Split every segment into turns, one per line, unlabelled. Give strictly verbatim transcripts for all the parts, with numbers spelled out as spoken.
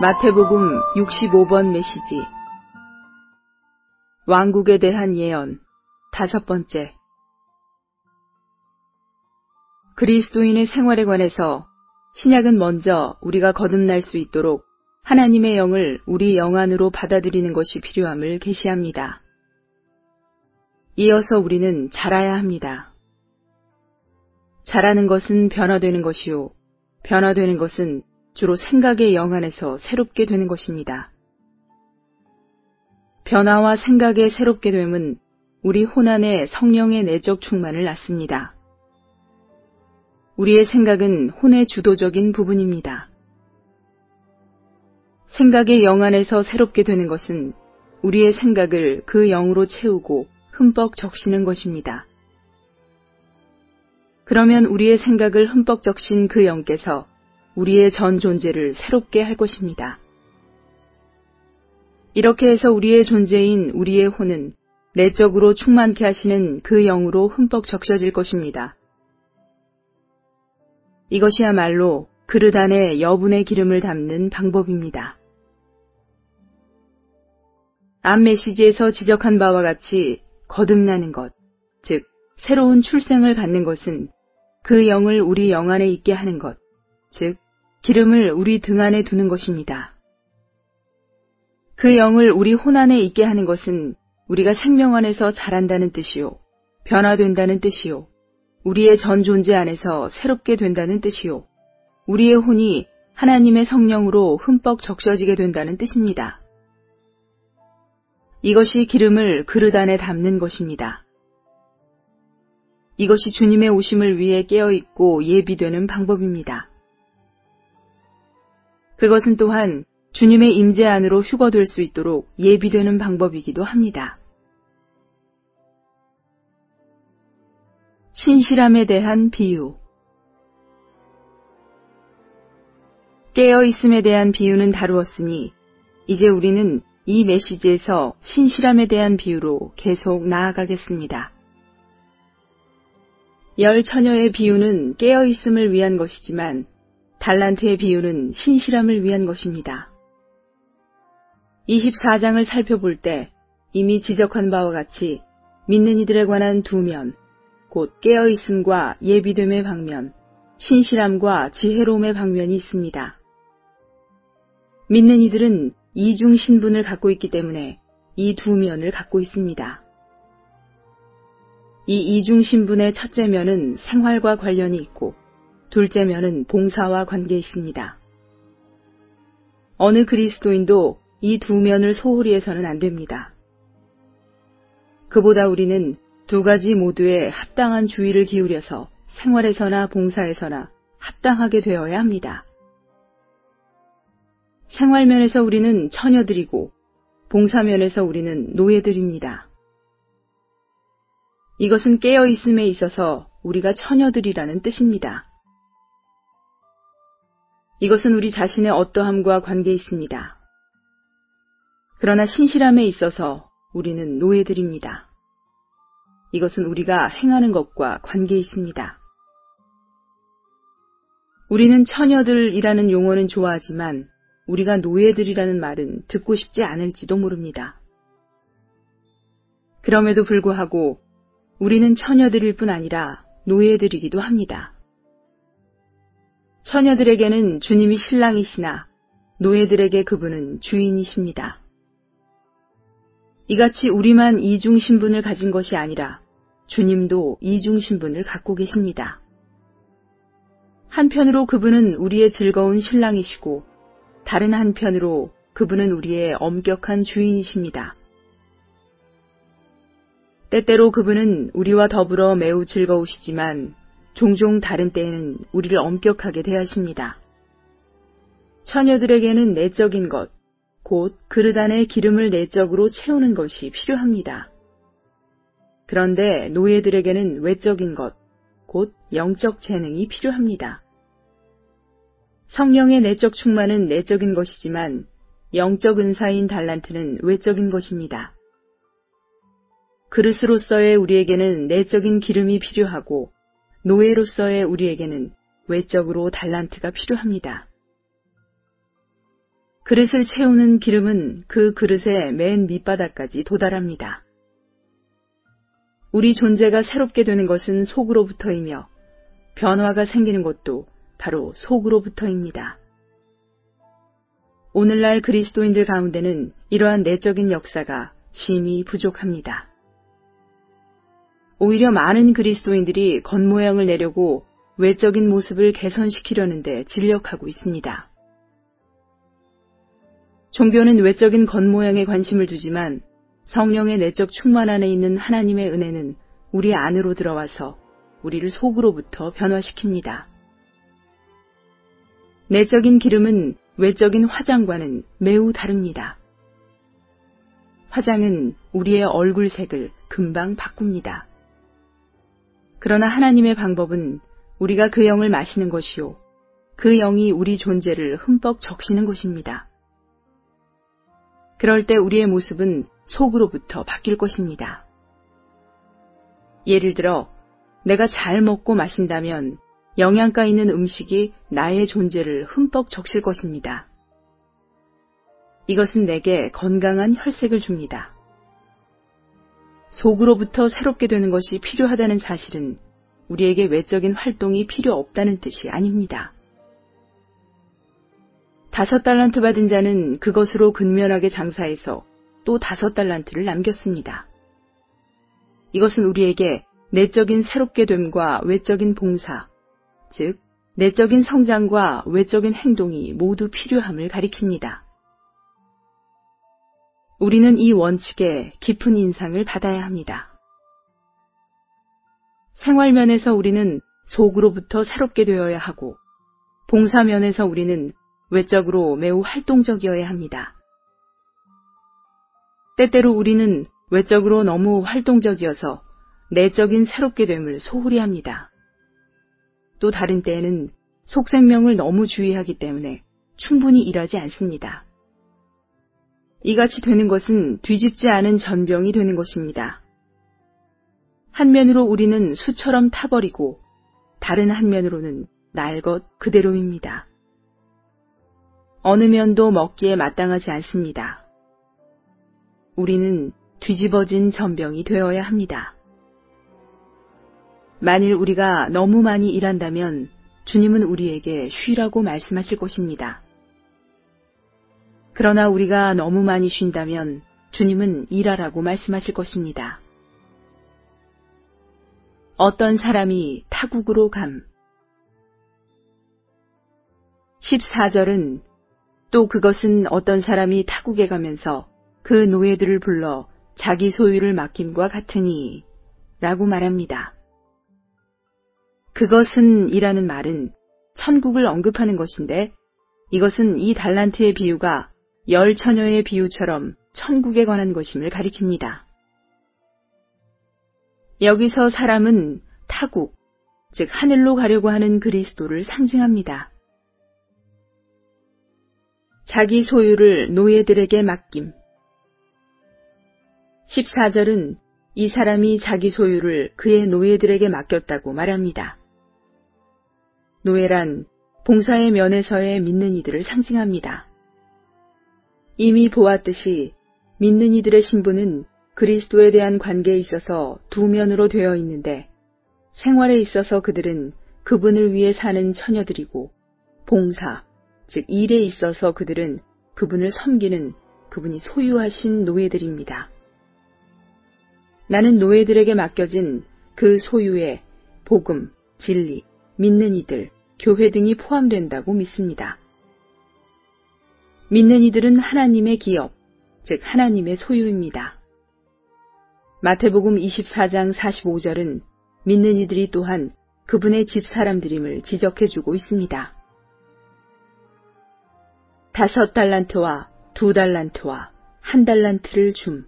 마태복음 육십오 번 메시지. 왕국에 대한 예언. 다섯 번째. 그리스도인의 생활에 관해서 신약은 먼저 우리가 거듭날 수 있도록 하나님의 영을 우리 영 안으로 받아들이는 것이 필요함을 계시합니다. 이어서 우리는 자라야 합니다. 자라는 것은 변화되는 것이요, 변화되는 것은 주로 생각의 영 안에서 새롭게 되는 것입니다. 변화와 생각의 새롭게 됨은 우리 혼안의 성령의 내적 충만을 낳습니다. 우리의 생각은 혼의 주도적인 부분입니다. 생각의 영 안에서 새롭게 되는 것은 우리의 생각을 그 영으로 채우고 흠뻑 적시는 것입니다. 그러면 우리의 생각을 흠뻑 적신 그 영께서 우리의 전 존재를 새롭게 할 것입니다. 이렇게 해서 우리의 존재인 우리의 혼은 내적으로 충만케 하시는 그 영으로 흠뻑 적셔질 것입니다. 이것이야말로 그릇 안에 여분의 기름을 담는 방법입니다. 앞 메시지에서 지적한 바와 같이 거듭나는 것, 즉 새로운 출생을 갖는 것은 그 영을 우리 영 안에 있게 하는 것, 즉 기름을 우리 등 안에 두는 것입니다. 그 영을 우리 혼 안에 있게 하는 것은 우리가 생명 안에서 자란다는 뜻이요, 변화된다는 뜻이요, 우리의 전 존재 안에서 새롭게 된다는 뜻이요, 우리의 혼이 하나님의 성령으로 흠뻑 적셔지게 된다는 뜻입니다. 이것이 기름을 그릇 안에 담는 것입니다. 이것이 주님의 오심을 위해 깨어있고 예비되는 방법입니다. 그것은 또한 주님의 임재 안으로 휴거될 수 있도록 예비되는 방법이기도 합니다. 신실함에 대한 비유. 깨어있음에 대한 비유는 다루었으니 이제 우리는 이 메시지에서 신실함에 대한 비유로 계속 나아가겠습니다. 열 처녀의 비유는 깨어있음을 위한 것이지만 달란트의 비유는 신실함을 위한 것입니다. 이십사 장을 살펴볼 때 이미 지적한 바와 같이 믿는 이들에 관한 두 면, 곧 깨어있음과 예비됨의 방면, 신실함과 지혜로움의 방면이 있습니다. 믿는 이들은 이중 신분을 갖고 있기 때문에 이 두 면을 갖고 있습니다. 이 이중 신분의 첫째 면은 생활과 관련이 있고 둘째 면은 봉사와 관계 있습니다. 어느 그리스도인도 이 두 면을 소홀히 해서는 안 됩니다. 그보다 우리는 두 가지 모두에 합당한 주의를 기울여서 생활에서나 봉사에서나 합당하게 되어야 합니다. 생활면에서 우리는 처녀들이고 봉사면에서 우리는 노예들입니다. 이것은 깨어있음에 있어서 우리가 처녀들이라는 뜻입니다. 이것은 우리 자신의 어떠함과 관계 있습니다. 그러나 신실함에 있어서 우리는 노예들입니다. 이것은 우리가 행하는 것과 관계 있습니다. 우리는 처녀들이라는 용어는 좋아하지만 우리가 노예들이라는 말은 듣고 싶지 않을지도 모릅니다. 그럼에도 불구하고 우리는 처녀들일 뿐 아니라 노예들이기도 합니다. 처녀들에게는 주님이 신랑이시나 노예들에게 그분은 주인이십니다. 이같이 우리만 이중 신분을 가진 것이 아니라 주님도 이중 신분을 갖고 계십니다. 한편으로 그분은 우리의 즐거운 신랑이시고 다른 한편으로 그분은 우리의 엄격한 주인이십니다. 때때로 그분은 우리와 더불어 매우 즐거우시지만 종종 다른 때에는 우리를 엄격하게 대하십니다. 처녀들에게는 내적인 것, 곧 그릇 안에 기름을 내적으로 채우는 것이 필요합니다. 그런데 노예들에게는 외적인 것, 곧 영적 재능이 필요합니다. 성령의 내적 충만은 내적인 것이지만 영적 은사인 달란트는 외적인 것입니다. 그릇으로서의 우리에게는 내적인 기름이 필요하고 노예로서의 우리에게는 외적으로 달란트가 필요합니다. 그릇을 채우는 기름은 그 그릇의 맨 밑바닥까지 도달합니다. 우리 존재가 새롭게 되는 것은 속으로부터이며 변화가 생기는 것도 바로 속으로부터입니다. 오늘날 그리스도인들 가운데는 이러한 내적인 역사가 심히 부족합니다. 오히려 많은 그리스도인들이 겉모양을 내려고 외적인 모습을 개선시키려는데 진력하고 있습니다. 종교는 외적인 겉모양에 관심을 두지만 성령의 내적 충만 안에 있는 하나님의 은혜는 우리 안으로 들어와서 우리를 속으로부터 변화시킵니다. 내적인 기름은 외적인 화장과는 매우 다릅니다. 화장은 우리의 얼굴색을 금방 바꿉니다. 그러나 하나님의 방법은 우리가 그 영을 마시는 것이요, 그 영이 우리 존재를 흠뻑 적시는 것입니다. 그럴 때 우리의 모습은 속으로부터 바뀔 것입니다. 예를 들어 내가 잘 먹고 마신다면 영양가 있는 음식이 나의 존재를 흠뻑 적실 것입니다. 이것은 내게 건강한 혈색을 줍니다. 속으로부터 새롭게 되는 것이 필요하다는 사실은 우리에게 외적인 활동이 필요 없다는 뜻이 아닙니다. 다섯 달란트 받은 자는 그것으로 근면하게 장사해서 또 다섯 달란트를 남겼습니다. 이것은 우리에게 내적인 새롭게 됨과 외적인 봉사, 즉 내적인 성장과 외적인 행동이 모두 필요함을 가리킵니다. 우리는 이 원칙에 깊은 인상을 받아야 합니다. 생활면에서 우리는 속으로부터 새롭게 되어야 하고, 봉사면에서 우리는 외적으로 매우 활동적이어야 합니다. 때때로 우리는 외적으로 너무 활동적이어서 내적인 새롭게 됨을 소홀히 합니다. 또 다른 때에는 속생명을 너무 주의하기 때문에 충분히 일하지 않습니다. 이같이 되는 것은 뒤집지 않은 전병이 되는 것입니다. 한면으로 우리는 수처럼 타버리고 다른 한면으로는 날 것 그대로입니다. 어느 면도 먹기에 마땅하지 않습니다. 우리는 뒤집어진 전병이 되어야 합니다. 만일 우리가 너무 많이 일한다면 주님은 우리에게 쉬라고 말씀하실 것입니다. 그러나 우리가 너무 많이 쉰다면 주님은 일하라고 말씀하실 것입니다. 어떤 사람이 타국으로 감. 십사 절은 또 그것은 어떤 사람이 타국에 가면서 그 노예들을 불러 자기 소유를 맡김과 같으니 라고 말합니다. 그것은 이라는 말은 천국을 언급하는 것인데, 이것은 이 달란트의 비유가 열 처녀의 비유처럼 천국에 관한 것임을 가리킵니다. 여기서 사람은 타국, 즉 하늘로 가려고 하는 그리스도를 상징합니다. 자기 소유를 노예들에게 맡김. 십사 절은 이 사람이 자기 소유를 그의 노예들에게 맡겼다고 말합니다. 노예란 봉사의 면에서의 믿는 이들을 상징합니다. 이미 보았듯이 믿는 이들의 신분은 그리스도에 대한 관계에 있어서 두 면으로 되어 있는데, 생활에 있어서 그들은 그분을 위해 사는 처녀들이고, 봉사, 즉 일에 있어서 그들은 그분을 섬기는 그분이 소유하신 노예들입니다. 나는 노예들에게 맡겨진 그 소유에 복음, 진리, 믿는 이들, 교회 등이 포함된다고 믿습니다. 믿는 이들은 하나님의 기업, 즉 하나님의 소유입니다. 마태복음 이십사 장 사십오 절은 믿는 이들이 또한 그분의 집사람들임을 지적해주고 있습니다. 다섯 달란트와 두 달란트와 한 달란트를 줌.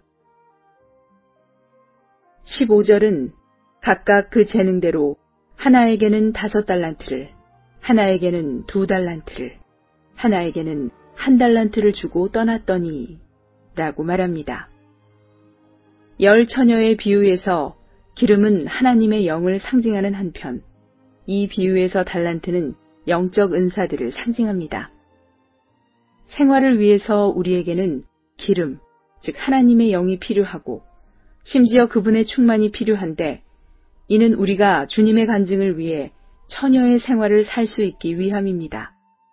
십오 절은 각각 그 재능대로 하나에게는 다섯 달란트를, 하나에게는 두 달란트를, 하나에게는 한 달란트를 주고 떠났더니 라고 말합니다. 열 처녀의 비유에서 기름은 하나님의 영을 상징하는 한편, 이 비유에서 달란트는 영적 은사들을 상징합니다. 생활을 위해서 우리에게는 기름, 즉 하나님의 영이 필요하고 심지어 그분의 충만이 필요한데 이는 우리가 주님의 간증을 위해 처녀의 생활을 살 수 있기 위함입니다.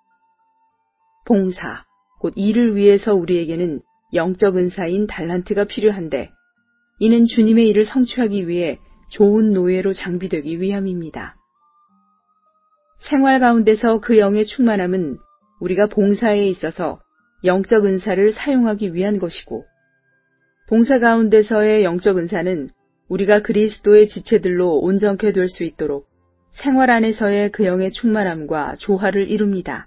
봉사, 곧 일을 위해서 우리에게는 영적 은사인 달란트가 필요한데 이는 주님의 일을 성취하기 위해 좋은 노예로 장비되기 위함입니다. 생활 가운데서 그 영의 충만함은 우리가 봉사에 있어서 영적 은사를 사용하기 위한 것이고 봉사 가운데서의 영적 은사는 우리가 그리스도의 지체들로 온전케 될 수 있도록 생활 안에서의 그 영의 충만함과 조화를 이룹니다.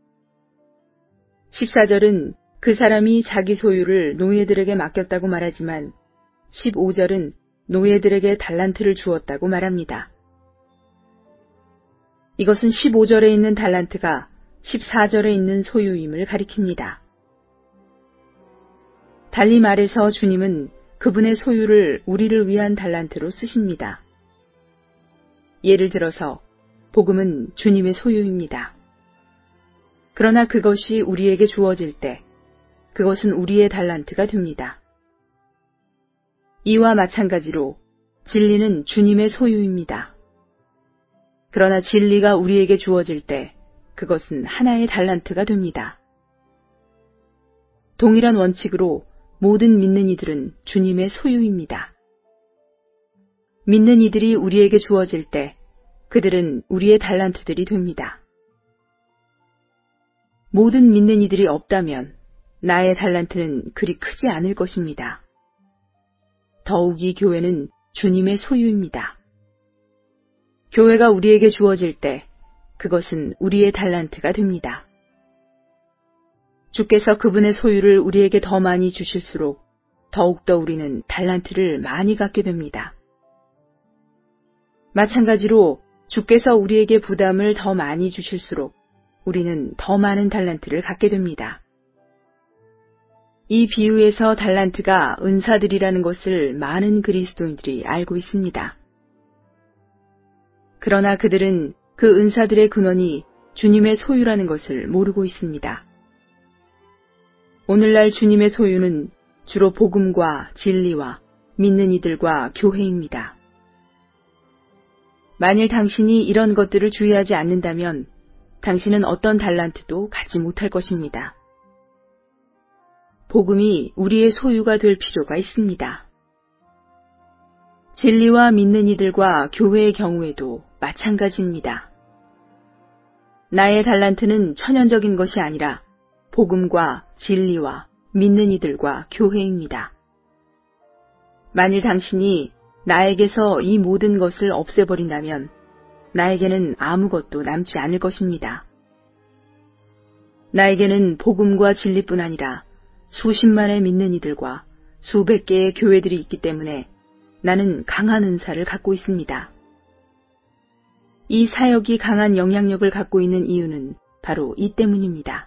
십사 절은 그 사람이 자기 소유를 노예들에게 맡겼다고 말하지만 십오 절은 노예들에게 달란트를 주었다고 말합니다. 이것은 십오 절에 있는 달란트가 십사 절에 있는 소유임을 가리킵니다. 달리 말해서 주님은 그분의 소유를 우리를 위한 달란트로 쓰십니다. 예를 들어서 복음은 주님의 소유입니다. 그러나 그것이 우리에게 주어질 때 그것은 우리의 달란트가 됩니다. 이와 마찬가지로 진리는 주님의 소유입니다. 그러나 진리가 우리에게 주어질 때 그것은 하나의 달란트가 됩니다. 동일한 원칙으로 모든 믿는 이들은 주님의 소유입니다. 믿는 이들이 우리에게 주어질 때 그들은 우리의 달란트들이 됩니다. 모든 믿는 이들이 없다면 나의 달란트는 그리 크지 않을 것입니다. 더욱이 교회는 주님의 소유입니다. 교회가 우리에게 주어질 때 그것은 우리의 달란트가 됩니다. 주께서 그분의 소유를 우리에게 더 많이 주실수록 더욱더 우리는 달란트를 많이 갖게 됩니다. 마찬가지로 주께서 우리에게 부담을 더 많이 주실수록 우리는 더 많은 달란트를 갖게 됩니다. 이 비유에서 달란트가 은사들이라는 것을 많은 그리스도인들이 알고 있습니다. 그러나 그들은 그 은사들의 근원이 주님의 소유라는 것을 모르고 있습니다. 오늘날 주님의 소유는 주로 복음과 진리와 믿는 이들과 교회입니다. 만일 당신이 이런 것들을 주의하지 않는다면 당신은 어떤 달란트도 갖지 못할 것입니다. 복음이 우리의 소유가 될 필요가 있습니다. 진리와 믿는 이들과 교회의 경우에도 마찬가지입니다. 나의 달란트는 천연적인 것이 아니라 복음과 진리와 믿는 이들과 교회입니다. 만일 당신이 나에게서 이 모든 것을 없애버린다면 나에게는 아무것도 남지 않을 것입니다. 나에게는 복음과 진리뿐 아니라 수십만의 믿는 이들과 수백 개의 교회들이 있기 때문에 나는 강한 은사를 갖고 있습니다. 이 사역이 강한 영향력을 갖고 있는 이유는 바로 이 때문입니다.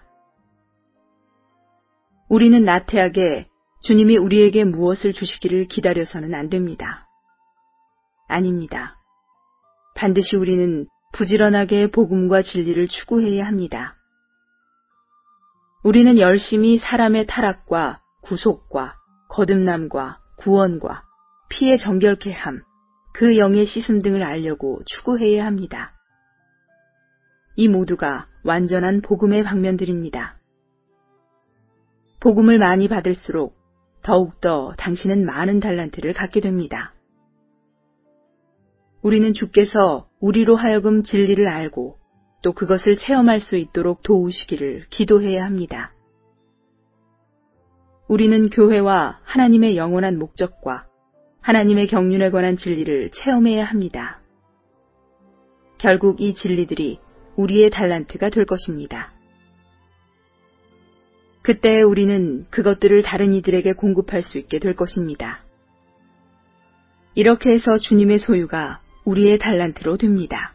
우리는 나태하게 주님이 우리에게 무엇을 주시기를 기다려서는 안 됩니다. 아닙니다. 반드시 우리는 부지런하게 복음과 진리를 추구해야 합니다. 우리는 열심히 사람의 타락과 구속과 거듭남과 구원과 피의 정결케 함, 그 영의 씻음 등을 알려고 추구해야 합니다. 이 모두가 완전한 복음의 방면들입니다. 복음을 많이 받을수록 더욱더 당신은 많은 달란트를 갖게 됩니다. 우리는 주께서 우리로 하여금 진리를 알고 또 그것을 체험할 수 있도록 도우시기를 기도해야 합니다. 우리는 교회와 하나님의 영원한 목적과 하나님의 경륜에 관한 진리를 체험해야 합니다. 결국 이 진리들이 우리의 달란트가 될 것입니다. 그때 우리는 그것들을 다른 이들에게 공급할 수 있게 될 것입니다. 이렇게 해서 주님의 소유가 우리의 달란트로 됩니다.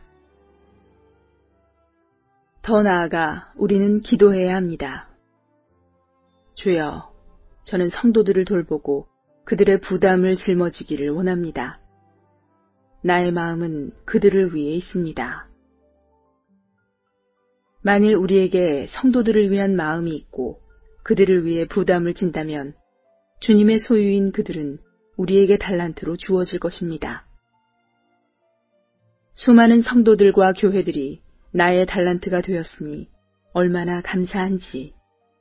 더 나아가 우리는 기도해야 합니다. 주여, 저는 성도들을 돌보고 그들의 부담을 짊어지기를 원합니다. 나의 마음은 그들을 위해 있습니다. 만일 우리에게 성도들을 위한 마음이 있고 그들을 위해 부담을 진다면 주님의 소유인 그들은 우리에게 달란트로 주어질 것입니다. 수많은 성도들과 교회들이 나의 달란트가 되었으니 얼마나 감사한지.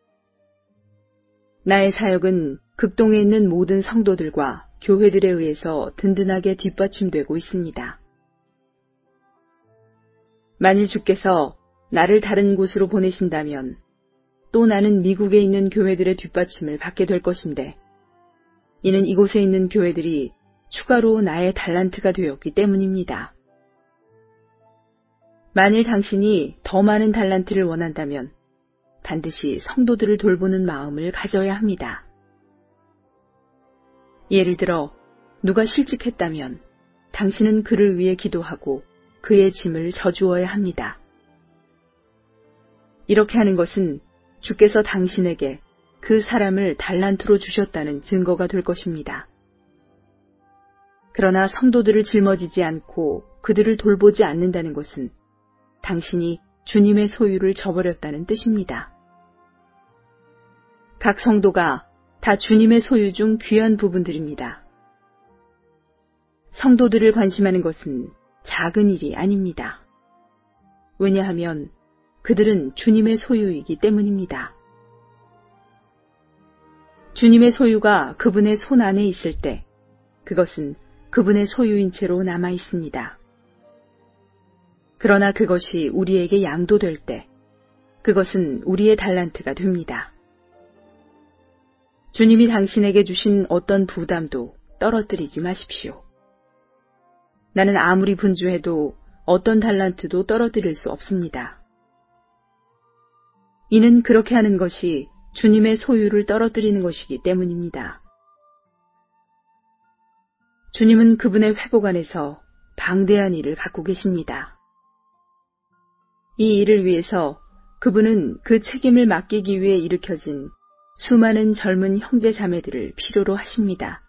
나의 사역은 극동에 있는 모든 성도들과 교회들에 의해서 든든하게 뒷받침되고 있습니다. 만일 주께서 나를 다른 곳으로 보내신다면 또 나는 미국에 있는 교회들의 뒷받침을 받게 될 것인데, 이는 이곳에 있는 교회들이 추가로 나의 달란트가 되었기 때문입니다. 만일 당신이 더 많은 달란트를 원한다면 반드시 성도들을 돌보는 마음을 가져야 합니다. 예를 들어 누가 실직했다면 당신은 그를 위해 기도하고 그의 짐을 져주어야 합니다. 이렇게 하는 것은 주께서 당신에게 그 사람을 달란트로 주셨다는 증거가 될 것입니다. 그러나 성도들을 짊어지지 않고 그들을 돌보지 않는다는 것은 당신이 주님의 소유를 저버렸다는 뜻입니다. 각 성도가 다 주님의 소유 중 귀한 부분들입니다. 성도들을 관심하는 것은 작은 일이 아닙니다. 왜냐하면 그들은 주님의 소유이기 때문입니다. 주님의 소유가 그분의 손 안에 있을 때 그것은 그분의 소유인 채로 남아 있습니다. 그러나 그것이 우리에게 양도될 때 그것은 우리의 달란트가 됩니다. 주님이 당신에게 주신 어떤 부담도 떨어뜨리지 마십시오. 나는 아무리 분주해도 어떤 달란트도 떨어뜨릴 수 없습니다. 이는 그렇게 하는 것이 주님의 소유를 떨어뜨리는 것이기 때문입니다. 주님은 그분의 회복 안에서 방대한 일을 갖고 계십니다. 이 일을 위해서 그분은 그 책임을 맡기기 위해 일으켜진 수많은 젊은 형제 자매들을 필요로 하십니다.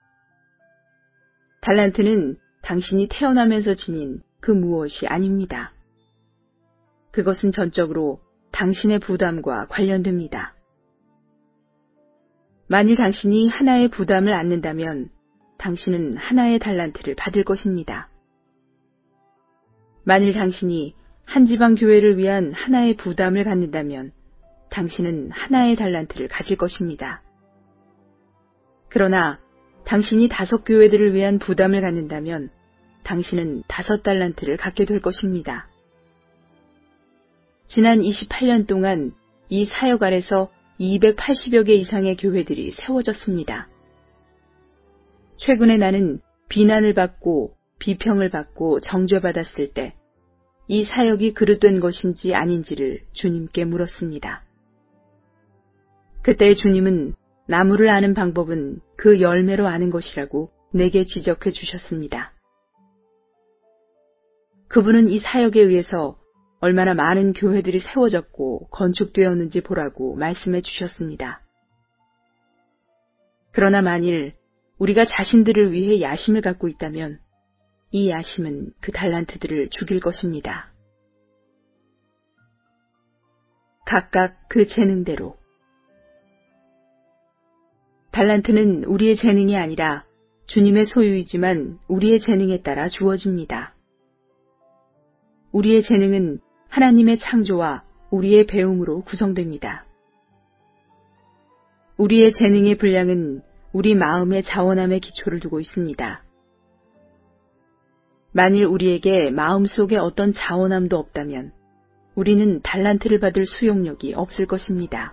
달란트는 당신이 태어나면서 지닌 그 무엇이 아닙니다. 그것은 전적으로 당신의 부담과 관련됩니다. 만일 당신이 하나의 부담을 안는다면 당신은 하나의 달란트를 받을 것입니다. 만일 당신이 한 지방 교회를 위한 하나의 부담을 갖는다면 당신은 하나의 달란트를 가질 것입니다. 그러나 당신이 다섯 교회들을 위한 부담을 갖는다면 당신은 다섯 달란트를 갖게 될 것입니다. 지난 이십팔 년 동안 이 사역 아래서 이백팔십여 개 이상의 교회들이 세워졌습니다. 최근에 나는 비난을 받고 비평을 받고 정죄받았을 때 이 사역이 그릇된 것인지 아닌지를 주님께 물었습니다. 그때 주님은 나무를 아는 방법은 그 열매로 아는 것이라고 내게 지적해 주셨습니다. 그분은 이 사역에 의해서 얼마나 많은 교회들이 세워졌고 건축되었는지 보라고 말씀해 주셨습니다. 그러나 만일 우리가 자신들을 위해 야심을 갖고 있다면 이 야심은 그 달란트들을 죽일 것입니다. 각각 그 재능대로. 달란트는 우리의 재능이 아니라 주님의 소유이지만 우리의 재능에 따라 주어집니다. 우리의 재능은 하나님의 창조와 우리의 배움으로 구성됩니다. 우리의 재능의 분량은 우리 마음의 자원함에 기초를 두고 있습니다. 만일 우리에게 마음속에 어떤 자원함도 없다면 우리는 달란트를 받을 수용력이 없을 것입니다.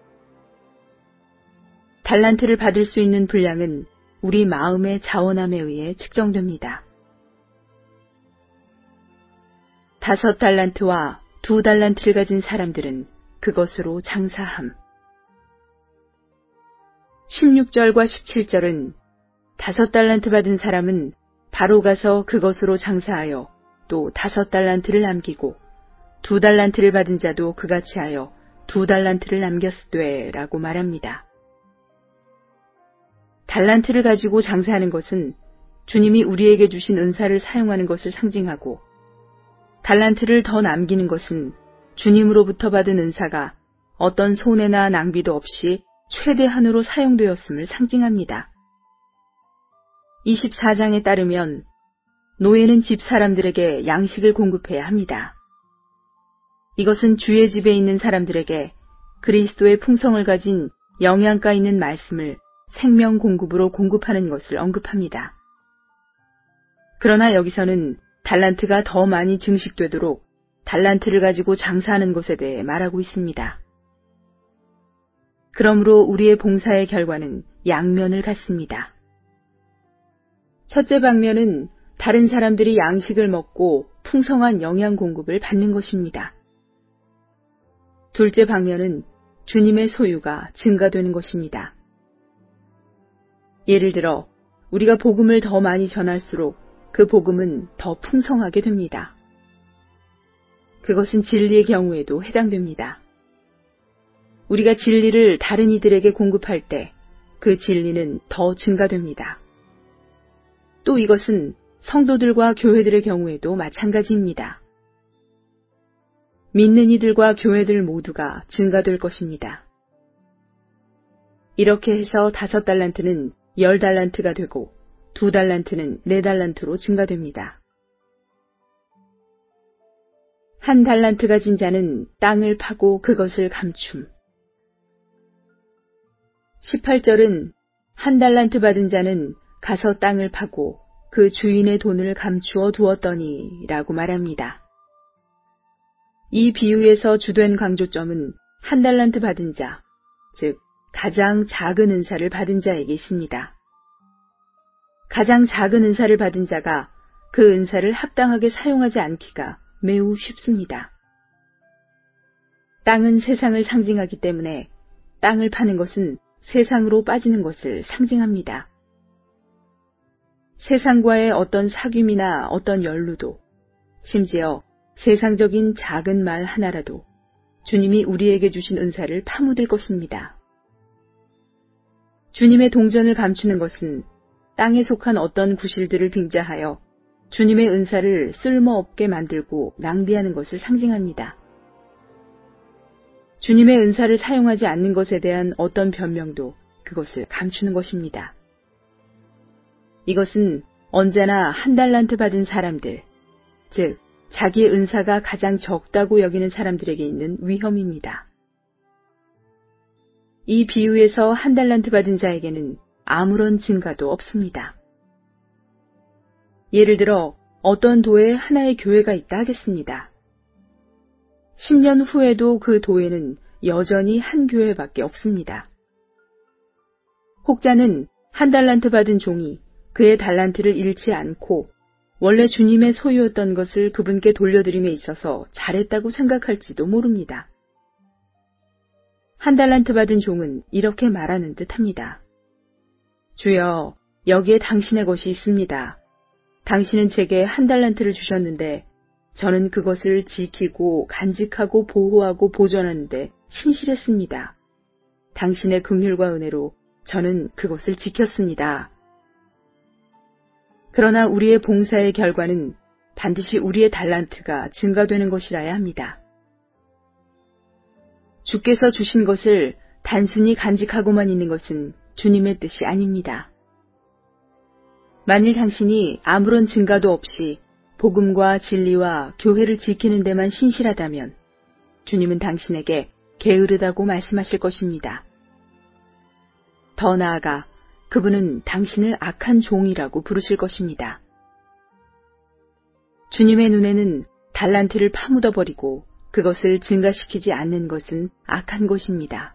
달란트를 받을 수 있는 분량은 우리 마음의 자원함에 의해 측정됩니다. 다섯 달란트와 두 달란트를 가진 사람들은 그것으로 장사함. 십육 절과 십칠 절은 다섯 달란트 받은 사람은 바로 가서 그것으로 장사하여 또 다섯 달란트를 남기고 두 달란트를 받은 자도 그같이 하여 두 달란트를 남겼으되 라고 말합니다. 달란트를 가지고 장사하는 것은 주님이 우리에게 주신 은사를 사용하는 것을 상징하고 달란트를 더 남기는 것은 주님으로부터 받은 은사가 어떤 손해나 낭비도 없이 최대한으로 사용되었음을 상징합니다. 이십사 장에 따르면 노예는 집 사람들에게 양식을 공급해야 합니다. 이것은 주의 집에 있는 사람들에게 그리스도의 풍성을 가진 영양가 있는 말씀을 생명 공급으로 공급하는 것을 언급합니다. 그러나 여기서는 달란트가 더 많이 증식되도록 달란트를 가지고 장사하는 것에 대해 말하고 있습니다. 그러므로 우리의 봉사의 결과는 양면을 갖습니다. 첫째 방면은 다른 사람들이 양식을 먹고 풍성한 영양 공급을 받는 것입니다. 둘째 방면은 주님의 소유가 증가되는 것입니다. 예를 들어 우리가 복음을 더 많이 전할수록 그 복음은 더 풍성하게 됩니다. 그것은 진리의 경우에도 해당됩니다. 우리가 진리를 다른 이들에게 공급할 때 그 진리는 더 증가됩니다. 또 이것은 성도들과 교회들의 경우에도 마찬가지입니다. 믿는 이들과 교회들 모두가 증가될 것입니다. 이렇게 해서 다섯 달란트는 열 달란트가 되고 두 달란트는 네 달란트로 증가됩니다. 한 달란트 가진 자는 땅을 파고 그것을 감춤. 십팔 절은 한 달란트 받은 자는 가서 땅을 파고 그 주인의 돈을 감추어 두었더니 라고 말합니다. 이 비유에서 주된 강조점은 한 달란트 받은 자, 즉 가장 작은 은사를 받은 자에게 있습니다. 가장 작은 은사를 받은 자가 그 은사를 합당하게 사용하지 않기가 매우 쉽습니다. 땅은 세상을 상징하기 때문에 땅을 파는 것은 세상으로 빠지는 것을 상징합니다. 세상과의 어떤 사귐이나 어떤 연루도, 심지어 세상적인 작은 말 하나라도 주님이 우리에게 주신 은사를 파묻을 것입니다. 주님의 동전을 감추는 것은 땅에 속한 어떤 구실들을 빙자하여 주님의 은사를 쓸모없게 만들고 낭비하는 것을 상징합니다. 주님의 은사를 사용하지 않는 것에 대한 어떤 변명도 그것을 감추는 것입니다. 이것은 언제나 한 달란트 받은 사람들, 즉 자기의 은사가 가장 적다고 여기는 사람들에게 있는 위험입니다. 이 비유에서 한 달란트 받은 자에게는 아무런 증가도 없습니다. 예를 들어 어떤 도에 하나의 교회가 있다 하겠습니다. 십 년 후에도 그 도에는 여전히 한 교회밖에 없습니다. 혹자는 한 달란트 받은 종이 그의 달란트를 잃지 않고 원래 주님의 소유였던 것을 그분께 돌려드림에 있어서 잘했다고 생각할지도 모릅니다. 한 달란트 받은 종은 이렇게 말하는 듯합니다. 주여, 여기에 당신의 것이 있습니다. 당신은 제게 한 달란트를 주셨는데 저는 그것을 지키고 간직하고 보호하고 보존하는데 신실했습니다. 당신의 긍휼과 은혜로 저는 그것을 지켰습니다. 그러나 우리의 봉사의 결과는 반드시 우리의 달란트가 증가되는 것이라야 합니다. 주께서 주신 것을 단순히 간직하고만 있는 것은 주님의 뜻이 아닙니다. 만일 당신이 아무런 증가도 없이 복음과 진리와 교회를 지키는 데만 신실하다면 주님은 당신에게 게으르다고 말씀하실 것입니다. 더 나아가 그분은 당신을 악한 종이라고 부르실 것입니다. 주님의 눈에는 달란트를 파묻어버리고 그것을 증가시키지 않는 것은 악한 것입니다.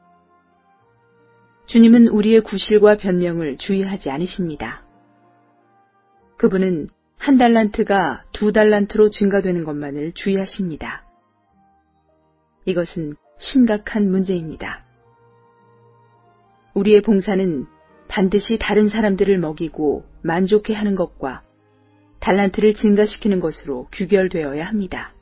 주님은 우리의 구실과 변명을 주의하지 않으십니다. 그분은 한 달란트가 두 달란트로 증가되는 것만을 주의하십니다. 이것은 심각한 문제입니다. 우리의 봉사는 반드시 다른 사람들을 먹이고 만족해 하는 것과 달란트를 증가시키는 것으로 규결되어야 합니다.